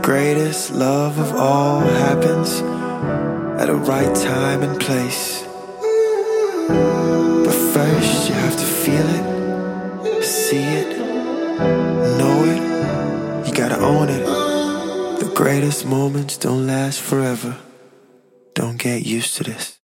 greatest love of all happens at a right time and place. But first you have to feel it, see it, know it. You gotta own it. The greatest moments don't last forever. Don't get used to this.